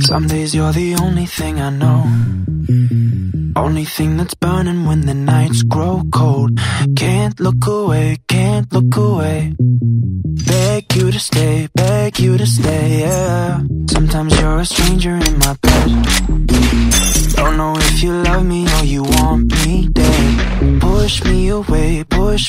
Some days you're the only thing I know, only thing that's burning when the nights grow cold. Can't look away, can't look away. Beg you to stay, yeah. Sometimes you're a stranger in my bed. Don't know if you love me or you want me dead. Push me away,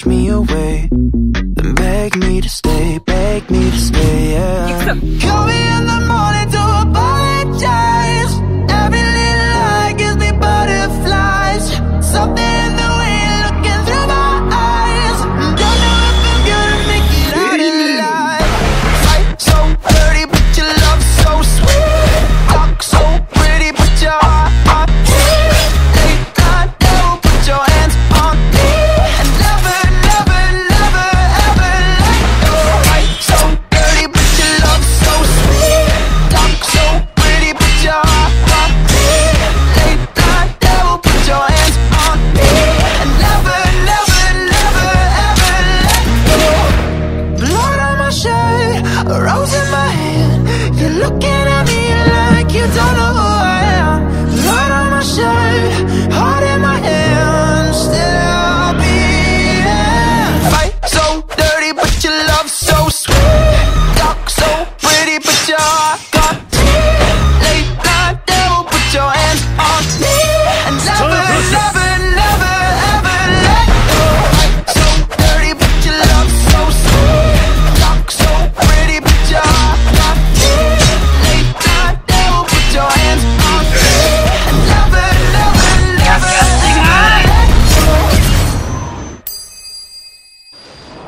then beg me to stay, yeah. Call me in the morning to apologize. Every little lie gives me butterflies. Something in the way you're looking through my eyes. Don't know if I'm gonna make it out alive. Fight so dirty, but your love so sweet. Talk so pretty, but your heart late night devil, put your hands on me and never, never, never, ever let go. Fight so dirty, but your love so sweet. Talk so pretty, but your heart late night devil, put your hands on me and never, never, never, ever let go. Blood on my shirt, a rose in my hand. You're looking at me like you don't know who I am. Blood on my shirt, heart in my hand. Still I'll be here. Fight so dirty, but your love so sweet. Talk so pretty, but your heart got teeth. Late night devil, put your hands on me and never, never, never, ever let go. Fight so dirty, but your love so sweet. Talk so pretty, but your heart got teeth. Late night devil, put your hands on me and never, never, never, ever let go.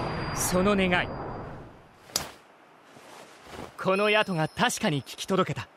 その願い、この宿が確かに聞き届けた。